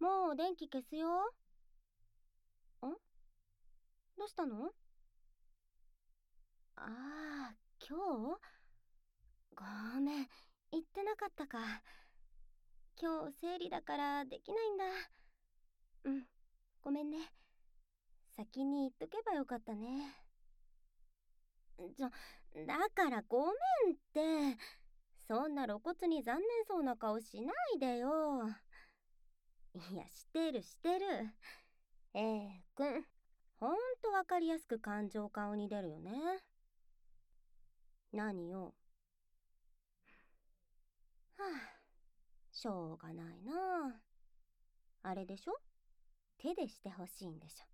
もう電気消すよ。どうしたの？ああ、今日？ごめん、言ってなかったか。今日生理だからできないんだ。うん、ごめんね。先に言っとけばよかったね。だからごめんって。そんな露骨に残念そうな顔しないでよ。いや、してる。くん、ほんとわかりやすく感情顔に出るよね。何よ。はあ、しょうがないな。あれでしょ？手でしてほしいんでしょ。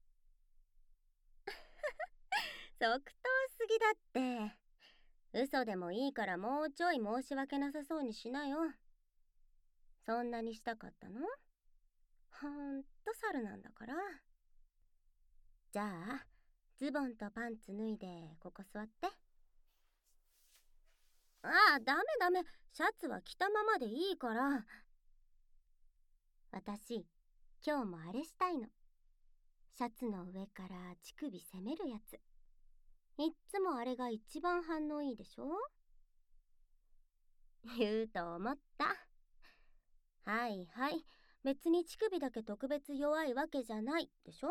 即答すぎだって。嘘でもいいからもうちょい申し訳なさそうにしなよ。そんなにしたかったの？ほんと猿なんだから。じゃあ、ズボンとパンツ脱いでここ座って。ああ、ダメ。シャツは着たままでいいから。私、今日もあれしたいの。シャツの上から乳首攻めるやつ。いっつもあれが一番反応いいでしょ？言うと思った。はい。別に乳首だけ特別弱いわけじゃないでしょ？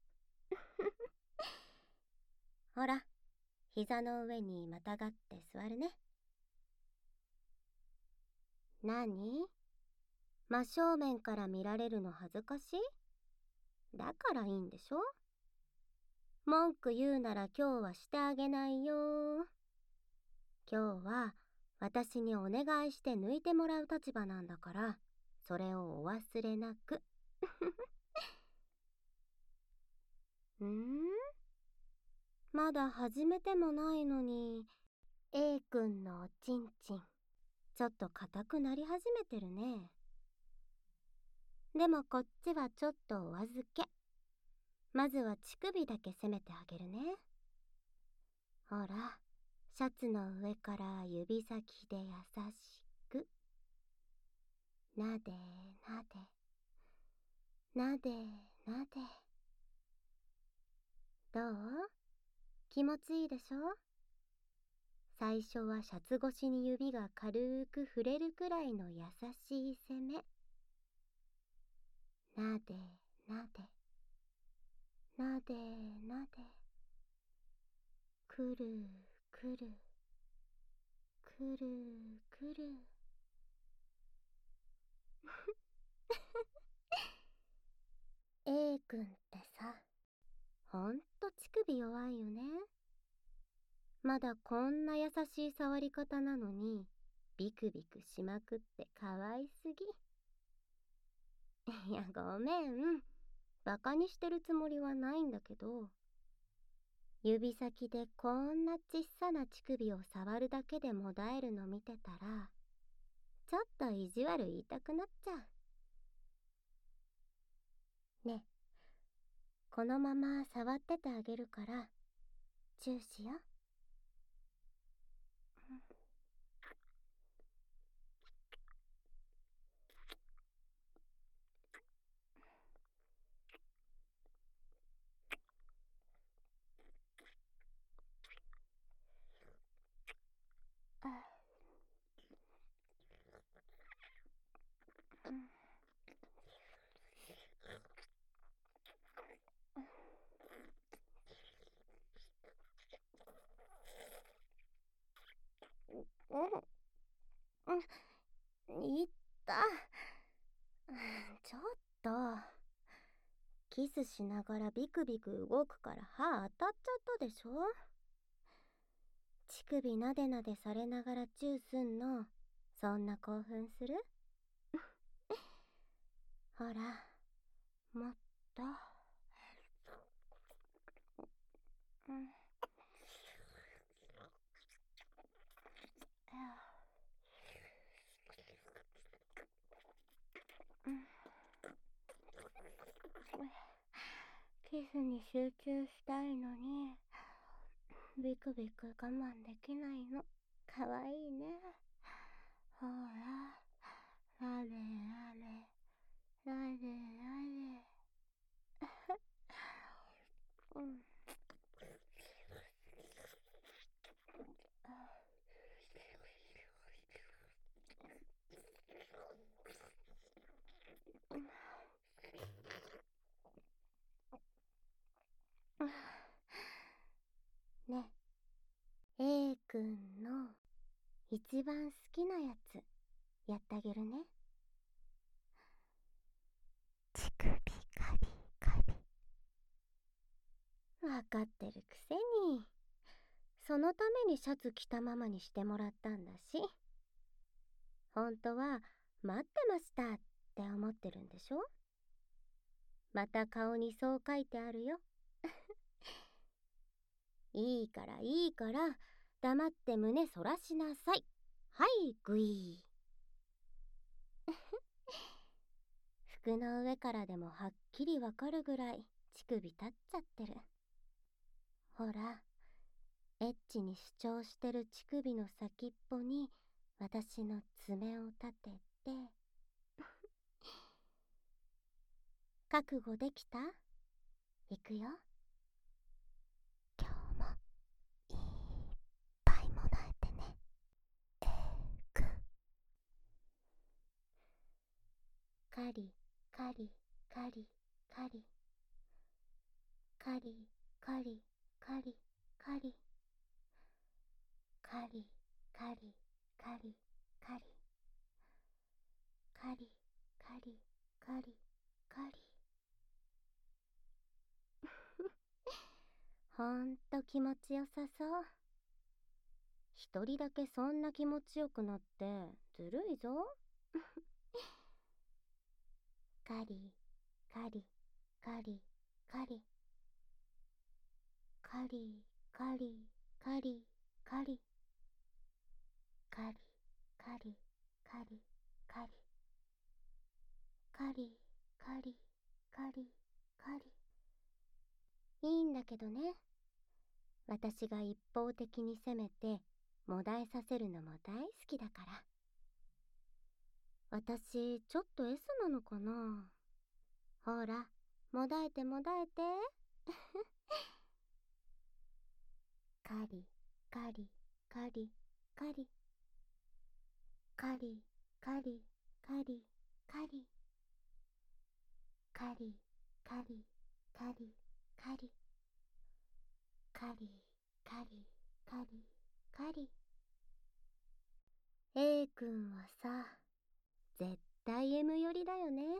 ほら、膝の上にまたがって座るね。何？真正面から見られるの恥ずかしい？だからいいんでしょ？文句言うなら今日はしてあげないよ。今日は私にお願いして抜いてもらう立場なんだから、それをお忘れなく。まだ始めてもないのに、A 君のおちんちん、ちょっと硬くなり始めてるね。でもこっちはちょっとお預け。まずは乳首だけ攻めてあげるね。ほら、シャツの上から指先で優しく。なで。どう？気持ちいいでしょ？最初はシャツ越しに指が軽く触れるくらいの優しい攻め。なで。くる。A 君ってさ、ほんと乳首弱いよね。まだこんな優しい触り方なのに、ビクビクしまくってかわいすぎ。いや、ごめん。バカにしてるつもりはないんだけど、指先でこんなちっさな乳首を触るだけでもだえるの見てたら、ちょっと意地悪言いたくなっちゃう。ね、このまま触っててあげるから、チューしよ。いった。ちょっと。キスしながらビクビク動くから歯当たっちゃったでしょ？乳首なでなでされながらチューすんの、そんな興奮する？ほら、もっと。キスに集中したいのに、ビクビク我慢できないの。かわいいね。ほら、なで。 くんの一番好きなやつやってあげるね。乳首カリカリ。わかってるくせに。そのためにシャツ着たままにしてもらったんだし。本当は待ってましたって思ってるんでしょ。また顔にそう書いてあるよ。いいからいいから黙って胸そらしなさい。はいグイー。服の上からでもはっきりわかるぐらい乳首立っちゃってる。ほら、エッチに主張してる乳首の先っぽに私の爪を立てて。覚悟できた？いくよ。今日もいっぱいもらえてね。くカリカリカリカリカリカリカリカリカリカリカリカリカリカリカリカリ。ほんと気持ちよさそう。一人だけそんな気持ちよくなってずるいぞ。カリカリカリカリカリカリカリカリカリカリカリカリカリカリカリカリ。いいんだけどね。私が一方的に攻めてもだえさせるのも大好きだから。私ちょっと S なのかな。ほら、もだえてもだえて。カリカリカリカリカリカリカリカリカリカリカリカリカリカリカリカリ。 A 君はさ、絶対 M 寄りだよね。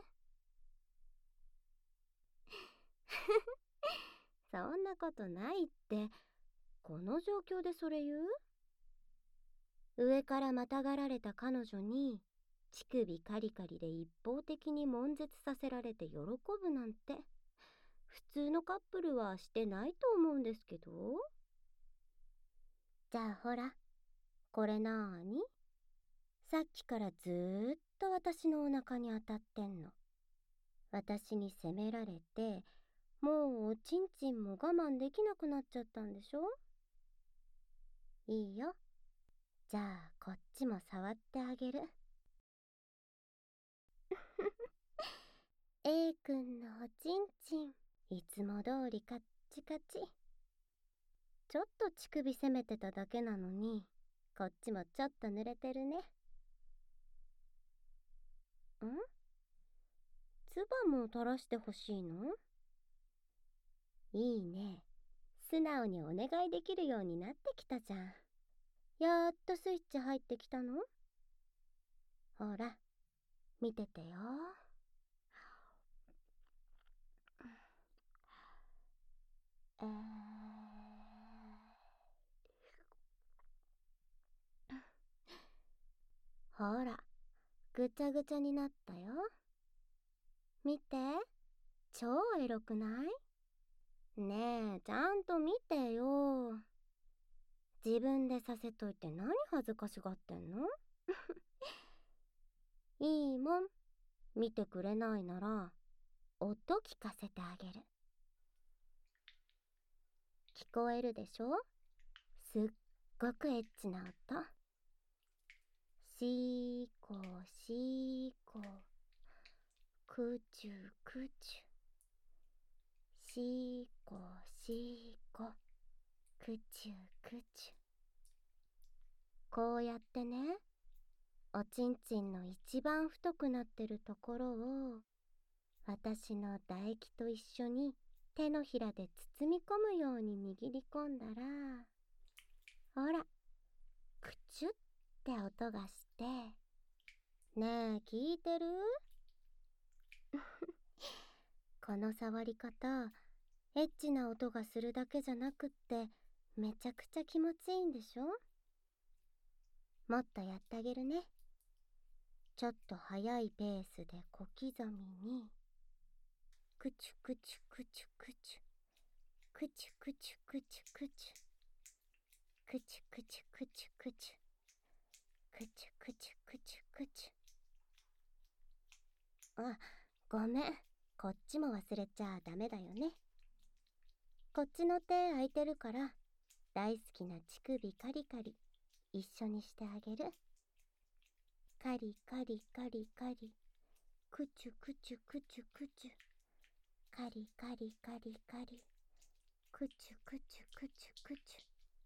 そんなことないって。この状況でそれ言う？上からまたがられた彼女に乳首カリカリで一方的に悶絶させられて喜ぶなんて、普通のカップルはしてないと思うんですけど。じゃあほら、これなーに？さっきからずーっと私のお腹に当たってんの。私に責められて、もうおちんちんも我慢できなくなっちゃったんでしょ？いいよ。じゃあこっちも触ってあげる。A 君のおちんちん、いつも通りカッチカチ。ちょっと乳首攻めてただけなのに、こっちもちょっと濡れてるね。唾も垂らしてほしいの？いいね。素直にお願いできるようになってきたじゃん。やっとスイッチ入ってきたの？ほら、見ててよ。ほら、ぐちゃぐちゃになったよ。見て、超エロくない？ねえ、ちゃんと見てよ。自分でさせといて何恥ずかしがってんの？いいもん。見てくれないなら、音聞かせてあげる。聞こえるでしょ？すっごくエッチな音。シーコシーコ、クチュクチュ。シーコシーコ、クチュクチュ。こうやってね、おちんちんの一番太くなってるところを私の唾液と一緒に手のひらで包み込むように握り込んだら、ほら、 クチュって音がして、ねえ聞いてる？この触り方、エッチな音がするだけじゃなくってめちゃくちゃ気持ちいいんでしょ？もっとやってあげるね。ちょっと速いペースで小刻みに、クチュクチュクチュクチュ、クチュクチュクチュクチュ、クチュクチュクチュクチュ、クチュクチュクチュクチュ。あ、ごめん、こっちも忘れちゃダメだよね。こっちの手空いてるから、大好きな乳首カリカリ一緒にしてあげる。カリカリカリカリ、クチュクチュクチュクチュ、カリカリカリカリ、クチュクチュクチュクチ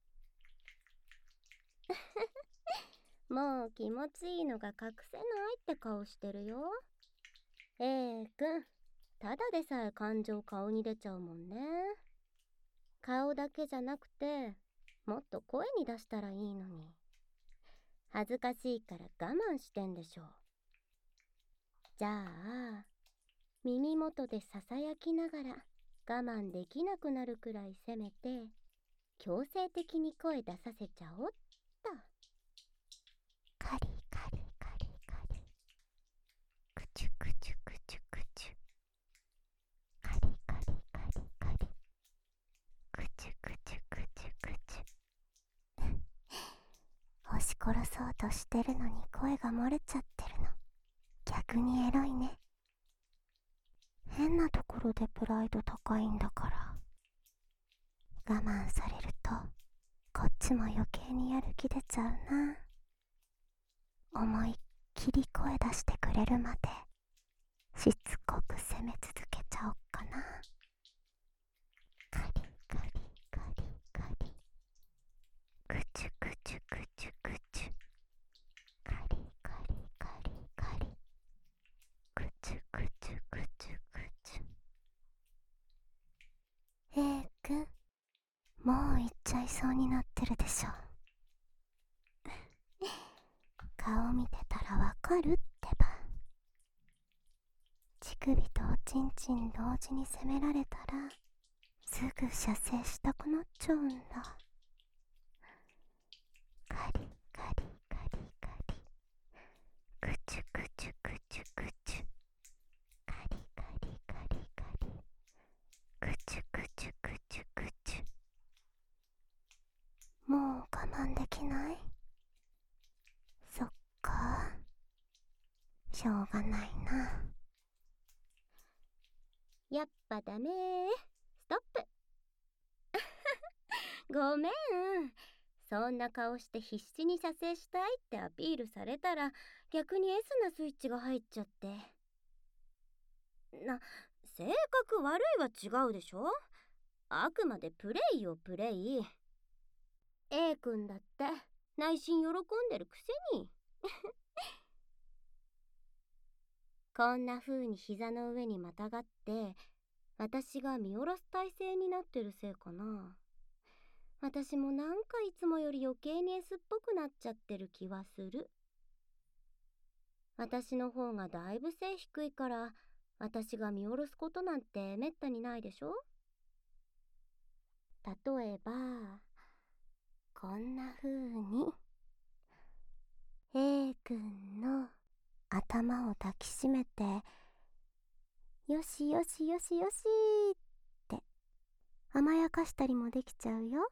ュ。もう気持ちいいのが隠せないって顔してるよ。A 君、ただでさえ感情顔に出ちゃうもんね。顔だけじゃなくて、もっと声に出したらいいのに。恥ずかしいから我慢してんでしょ。じゃあ、耳元でささやきながら我慢できなくなるくらいせめて、強制的に声出させちゃおうっと。カリカリカリカリ、クチュクチュクチュクチュ、カリカリカリカリ、クチュクチュクチュクチュ。押し殺そうとしてるのに声が漏れちゃってるの、逆にエロいね。変なところでプライド高いんだから。我慢されるとこっちも余計にやる気出ちゃうな。思いっきり声出してくれるまでしつこく攻め続けちゃおっかな。カリカリカリカリ、クチュクチュクチュクチュ、カリカリカリカリ、クチュクチュクチュクチュ。A 君、もう行っちゃいそうになってるでしょ。顔見てたらわかるってば。乳首とおちんちん同時に攻められたらすぐ射精したくなっちゃうんだ。カリカリカリカリ、クチュクチュクチュクチュ、カリカリカリカリ、クチュクチュクチュクチュ。もう我慢できない？そっか、しょうがないな。やっぱダメー。ストップ。ごめん。そんな顔して必死に射精したいってアピールされたら逆に S なスイッチが入っちゃって。性格悪いは違うでしょ。あくまでプレイよプレイ。A 君だって内心喜んでるくせに。こんな風に膝の上にまたがって私が見下ろす体勢になってるせいかな。私もなんかいつもより余計に S っぽくなっちゃってる気はする。私の方がだいぶ背低いから私が見下ろすことなんてめったにないでしょ。例えばこんな風に A 君の頭を抱きしめてよしよしよしよしって甘やかしたりもできちゃうよ。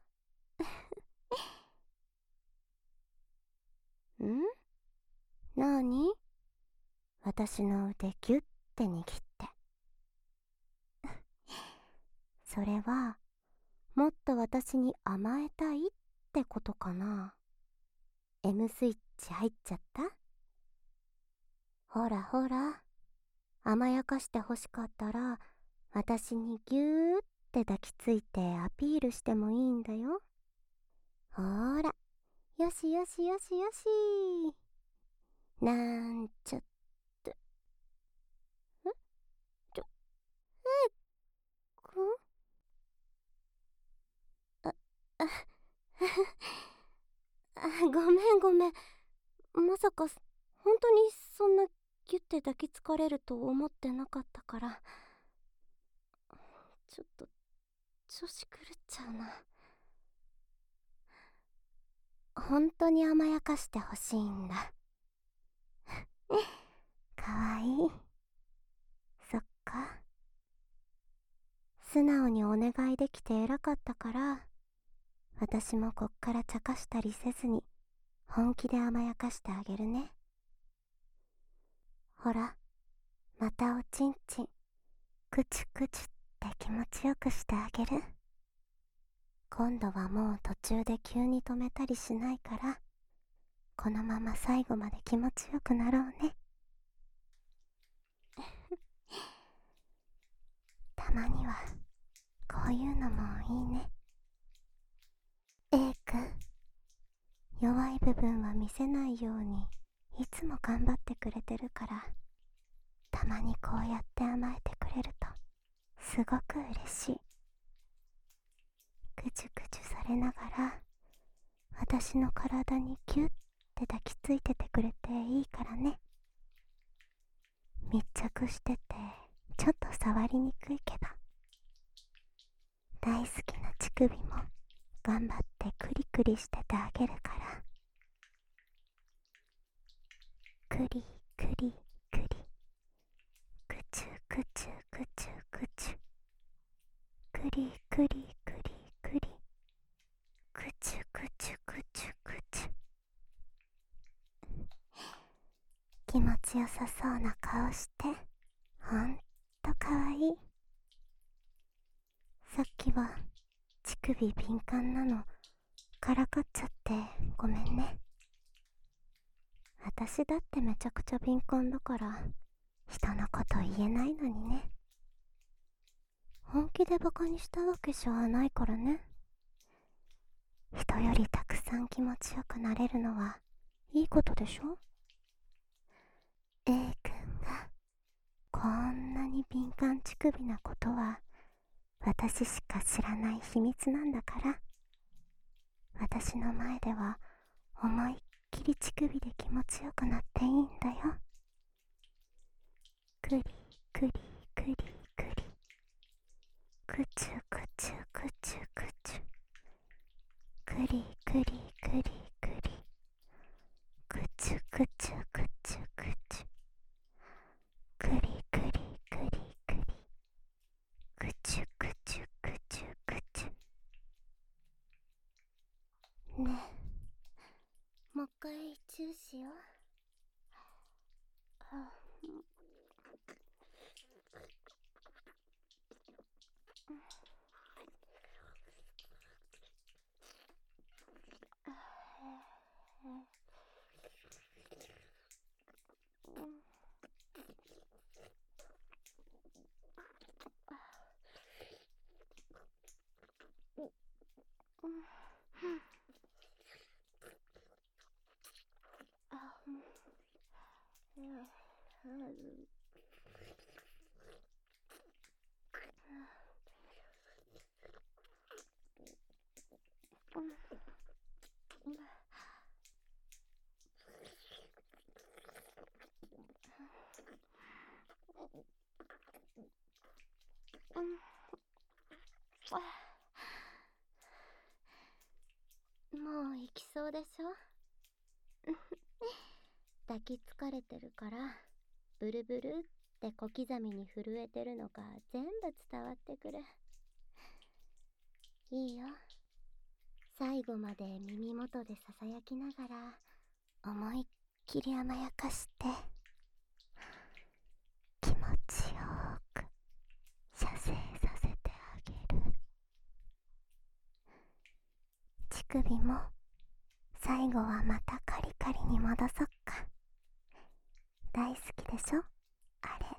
ん？なに？私の腕ギュッて握って。それはもっと私に甘えたいってことかな。M スイッチ入っちゃった？ほらほら、甘やかしてほしかったら私にギューって抱きついてアピールしてもいいんだよ。ほーら、よしよしよしよし。なんちゃって。ちょ、くんあ、あ、 ごめんごめん。まさか本当にそんなギュッて抱きつかれると思ってなかったから、ちょっと調子狂っちゃうな。本当に甘やかしてほしいんだ。かわいい。そっか。素直にお願いできて偉かったから、私もこっから茶化したりせずに本気で甘やかしてあげるね。ほら、またおちんちんクチュクチュって気持ちよくしてあげる。今度はもう途中で急に止めたりしないから、このまま最後まで気持ちよくなろうね。たまにはこういうのもいいね。A 君、弱い部分は見せないようにいつも頑張ってくれてるから、たまにこうやって甘えてくれるとすごく嬉しい。ぐちゅぐちゅされながら私の体にギュッて抱きついててくれていいからね。密着しててちょっと触りにくいけど、大好きな乳首も頑張ってクリクリしててあげるから。クリクリクリ、クチュクチュクチュクチュ、クリクリクリクリ、クチュクチュクチュクチュ。気持ちよさそうな顔してほんとかわいい。さっきは乳首敏感なのからかっちゃってごめんね。私だってめちゃくちゃ敏感だから人のこと言えないのにね。本気でバカにしたわけじゃないからね。人よりたくさん気持ちよくなれるのはいいことでしょ。 A 君がこんなに敏感乳首なことは私しか知らない秘密なんだから、私の前では思いっきり乳首で気持ちよくなっていいんだよ。クリクリクリクリ、クチュクチュクチュクチュ、クリクリクリクリ、クチュクチュクチュクチュ、クリクリクリクリ、クチュクチュクチュクチュ。ねえ、もう一回チューしよう。もう行きそうでしょ。抱きつかれてるからブルブルって小刻みに震えてるのが全部伝わってくる。いいよ、最後まで耳元でささやきながら思いっきり甘やかして気持ちよく射精させてあげる。乳首も最後はまたカリカリに戻そっか。大好きでしょあれ。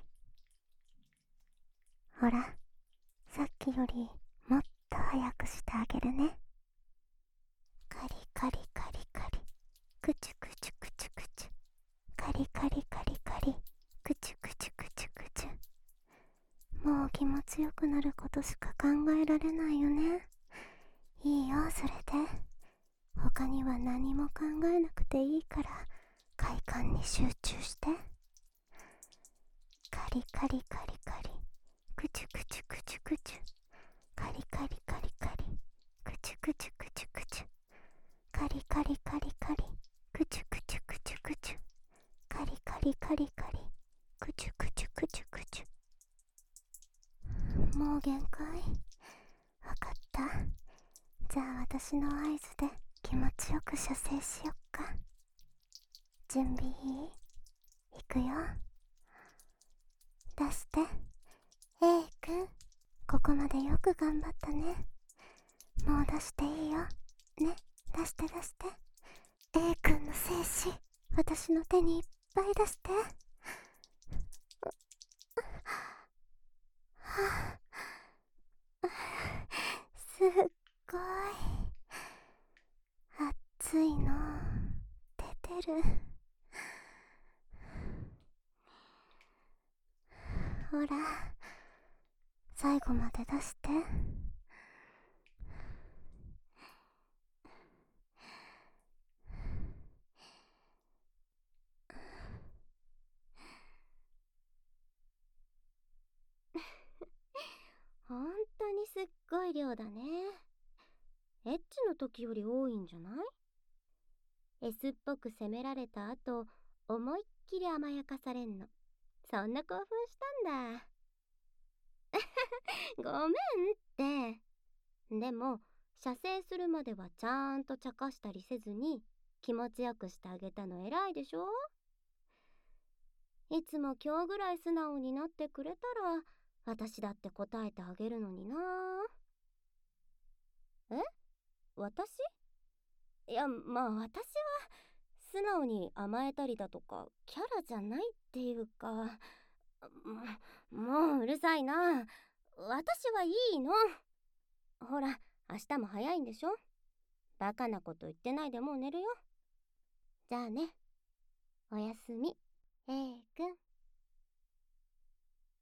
ほら、さっきよりもっと早くしてあげるね。カリカリカリカリ、クチュクチュクチュクチュ、カリカリカリカリ、クチュクチュクチュクチュ。もう気持ちよくなることしか考えられないよね。いいよ、それで他には何も考えなくていいから快感に集中して。カリカリカリカリ、クチュクチュクチュクチュ、カリカリカリカリ、クチュクチュクチュクチュ、カリカリカリカリ、クチュクチュクチュクチュ、カリカリカリカリ、クチュクチュクチュクチュ。もう限界。わかった。じゃあ私の合図で気持ちよく射精しよっか。準備いい？いくよ。出して。A 君、ここまでよく頑張ったね。もう出していいよ。ね、出して出して。A 君の精子、私の手にいっぱい出して。すっごい熱いの出てる。ほら、最後まで出して。ほんとにすっごい量だね。エッチの時より多いんじゃない？ S っぽく責められた後、思いっきり甘やかされんの。そんな興奮したんだ。ごめんって。でも、射精するまではちゃんと茶化したりせずに気持ちよくしてあげたの偉いでしょ？いつも今日ぐらい素直になってくれたら私だって答えてあげるのにな。え？私？いや、まあ私は素直に甘えたりだとかキャラじゃないっていうか、もううるさいな。私はいいの。ほら、明日も早いんでしょ？バカなこと言ってないでもう寝るよ。じゃあね。おやすみ、A 君。